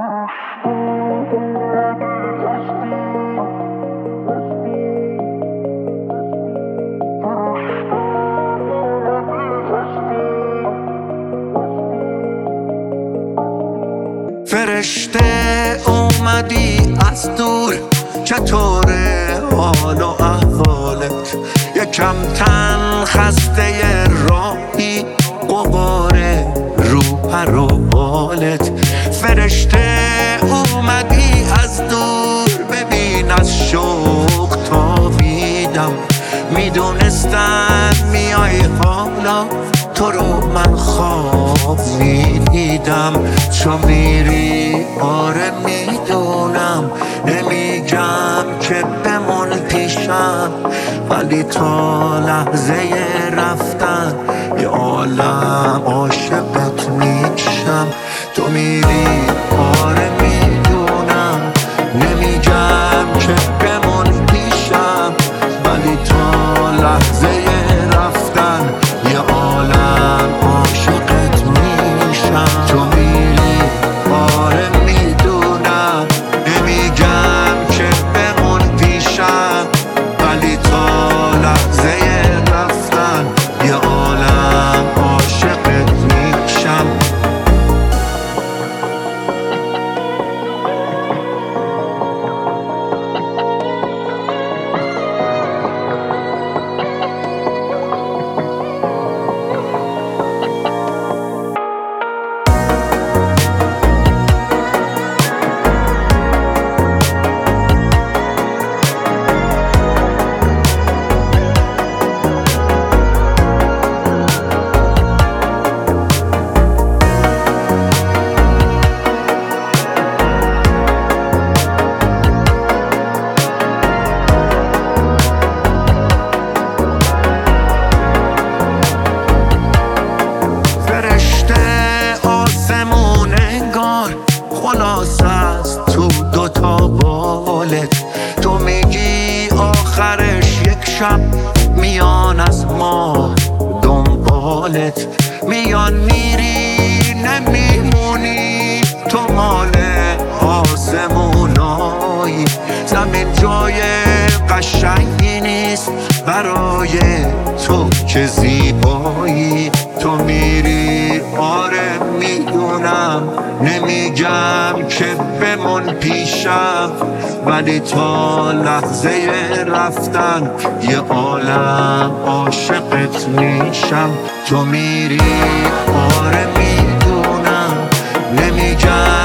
فرشته اومدی از دور، چطوره حال و احوالت؟ یکم تن خسته راهی، قباره رو پر و بالت. فرشته اومدی از دور، ببین از شوق تابیدم. میدونستم میای حالا، تو رو من خواب میدیدم. چو میری آره میدونم، نمیگم که بمون پیشم، ولی تا لحظه رفتن یه عالم عاشقت میشم. تو میری آره میدونم، نمیگم که بمون پیشم، ولی تا لحظه رفتن یه عالم عاشقت میشم. تو میری آره میدونم، نمیگم که بمون پیشم، ولی تا لحظه رفتن یه عالم عاشقت میشم. خلاص است تو دوتا بالت، تو میگی آخرش یک شب میان از ما دنبالت. میان میری نمیمونی، تو مال آسمونایی. زمین جای قشنگی نیست برای تو که زیبایی. تو میری آره میدونم، نمیگم که بمون پیشم، ولی تا لحظه رفتن یه عالم عاشقت میشم. تو میری آره میدونم، نمیگم